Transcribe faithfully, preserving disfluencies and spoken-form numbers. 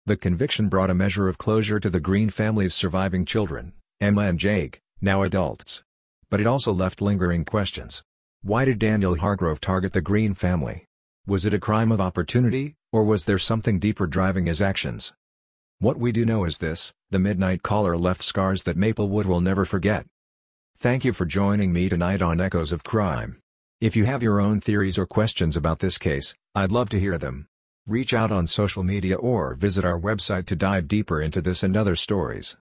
The conviction brought a measure of closure to the Green family's surviving children, Emma and Jake, now adults. But it also left lingering questions. Why did Daniel Hargrove target the Green family? Was it a crime of opportunity, or was there something deeper driving his actions? What we do know is this: the Midnight Caller left scars that Maplewood will never forget. Thank you for joining me tonight on Echoes of Crime. If you have your own theories or questions about this case, I'd love to hear them. Reach out on social media or visit our website to dive deeper into this and other stories.